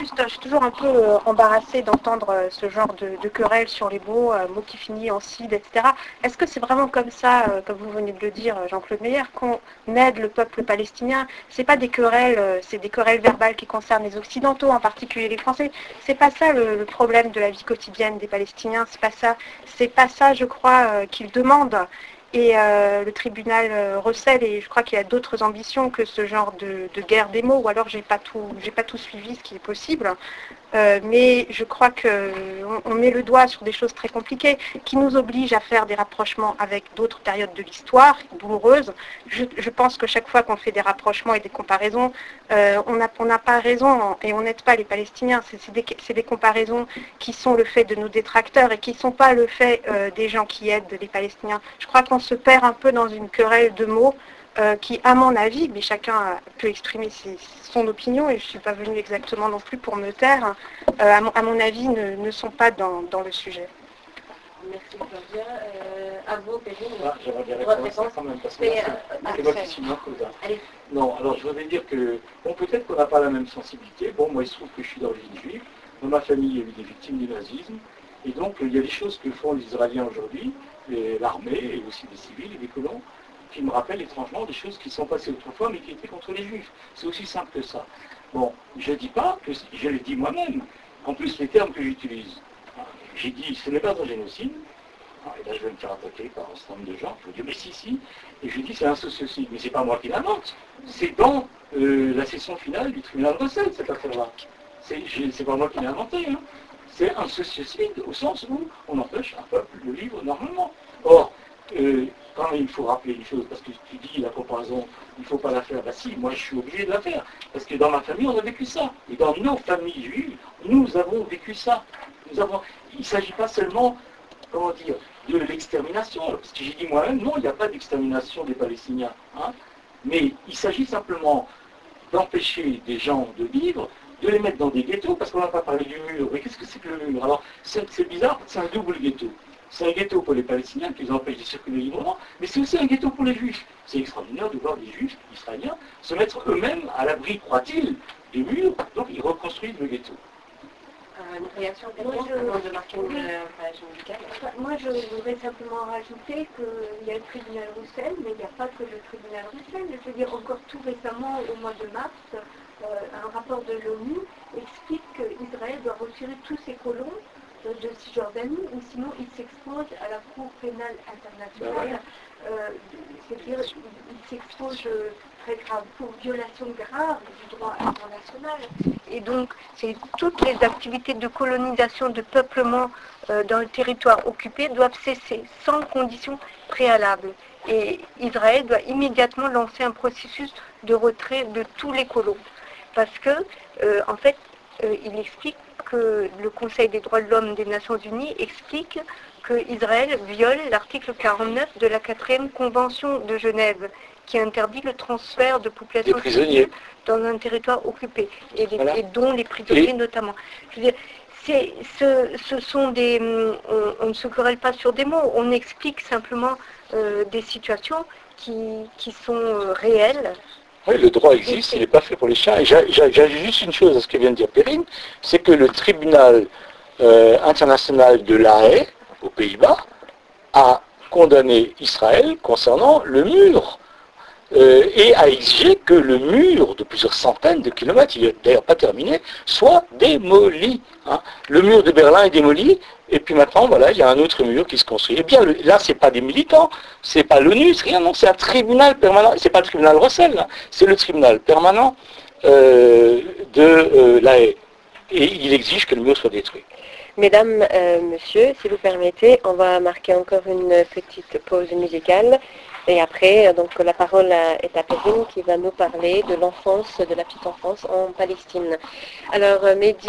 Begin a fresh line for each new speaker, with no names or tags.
Je suis toujours un peu embarrassée d'entendre ce genre de querelle sur les mots qui finissent en cide, etc. Est-ce que c'est vraiment comme ça, comme vous venez de le dire, Jean-Claude Meyer, qu'on aide le peuple palestinien? C'est pas des querelles, c'est des querelles verbales qui concernent les Occidentaux, en particulier les Français. C'est pas ça le problème de la vie quotidienne des Palestiniens. C'est pas ça, je crois, qu'ils demandent. Et le tribunal recèle, et je crois qu'il y a d'autres ambitions que ce genre de guerre des mots, ou alors j'ai pas tout suivi, ce qui est possible. Mais je crois qu'on met le doigt sur des choses très compliquées qui nous obligent à faire des rapprochements avec d'autres périodes de l'histoire douloureuses. Je pense que chaque fois qu'on fait des rapprochements et des comparaisons, on n'a pas raison et on n'aide pas les Palestiniens. C'est des comparaisons qui sont le fait de nos détracteurs et qui ne sont pas le fait des gens qui aident les Palestiniens. Je crois qu'on se perd un peu dans une querelle de mots qui, à mon avis, mais chacun peut exprimer son opinion, et je ne suis pas venue exactement non plus pour me taire, à mon avis, ne sont pas dans le sujet.
Merci Claudia. À vous, Périne.
J'aimerais bien répondre à ça quand même, parce que c'est moi qui suis dans le
Allez.
Non, alors je voudrais dire que, bon, peut-être qu'on n'a pas la même sensibilité. Bon, moi, il se trouve que je suis d'origine juive. Dans ma famille, il y a eu des victimes du nazisme. Et donc, il y a des choses que font les Israéliens aujourd'hui, l'armée, et aussi des civils et des colons, qui me rappellent étrangement des choses qui sont passées autrefois, mais qui étaient contre les juifs. C'est aussi simple que ça. Bon, je ne dis pas que je l'ai dit moi-même. En plus, les termes que j'utilise, j'ai dit, ce n'est pas un génocide. Et là, je vais me faire attaquer par un certain nombre de gens. Je vous dis, mais si. Et je dis, c'est un sociocide. Mais c'est pas moi qui l'invente. C'est dans la session finale du tribunal de Bruxelles, cette affaire-là. C'est pas moi qui l'ai inventé. Hein. C'est un sociocide au sens où on empêche un peuple de vivre normalement. Or, quand il faut rappeler une chose, parce que tu dis la comparaison, il ne faut pas la faire. Bah si, moi je suis obligé de la faire. Parce que dans ma famille, on a vécu ça. Et dans nos familles juives, nous avons vécu ça. Il ne s'agit pas seulement, comment dire, de l'extermination. Parce que j'ai dit moi-même, non, il n'y a pas d'extermination des Palestiniens. Hein. Mais il s'agit simplement d'empêcher des gens de vivre, de les mettre dans des ghettos, parce qu'on n'a pas parlé du mur. Mais qu'est-ce que c'est que le mur? Alors, c'est bizarre, c'est un double ghetto. C'est un ghetto pour les Palestiniens qui les empêche de circuler librement, mais c'est aussi un ghetto pour les Juifs. C'est extraordinaire de voir des Juifs israéliens se mettre eux-mêmes à l'abri, croit-il, des murs, donc ils reconstruisent le ghetto.
Une réaction avant de marquer une page musicale.
Moi, je voudrais simplement rajouter qu'il y a le tribunal Roussel, mais il n'y a pas que le tribunal Roussel. Je veux dire, encore tout récemment, au mois de mars, un rapport de l'ONU explique qu'Israël doit retirer tous ses colons de Cisjordanie, ou sinon il s'expose à la Cour pénale internationale. C'est-à-dire, il s'expose très grave, pour violation grave du droit international.
Et donc, toutes les activités de colonisation, de peuplement dans le territoire occupé doivent cesser, sans condition préalable. Et Israël doit immédiatement lancer un processus de retrait de tous les colons. Parce que, en fait, il explique que le Conseil des droits de l'homme des Nations Unies explique qu'Israël viole l'article 49 de la 4e Convention de Genève, qui interdit le transfert de populations
prisonniers
dans un territoire occupé, et dont les prisonniers notamment. Je veux dire, ce sont des... On ne se querelle pas sur des mots, on explique simplement des situations qui sont réelles.
Oui, le droit existe, il n'est pas fait pour les chiens. Et j'ajoute juste une chose à ce que vient de dire Perrine, c'est que le tribunal international de La Haye, aux Pays-Bas, a condamné Israël concernant le mur. Et a exigé que le mur de plusieurs centaines de kilomètres, il n'est d'ailleurs pas terminé, soit démoli. Hein. Le mur de Berlin est démoli, et puis maintenant, voilà, il y a un autre mur qui se construit. Eh bien, là, ce n'est pas des militants, c'est pas l'ONU, c'est rien, non, c'est un tribunal permanent, c'est pas le tribunal Russell, hein, c'est le tribunal permanent de La Haye. Et il exige que le mur soit détruit.
Mesdames, messieurs, si vous permettez, on va marquer encore une petite pause musicale. Et après, donc, la parole est à Perrine qui va nous parler de l'enfance, de la petite enfance en Palestine. Alors, Mehdi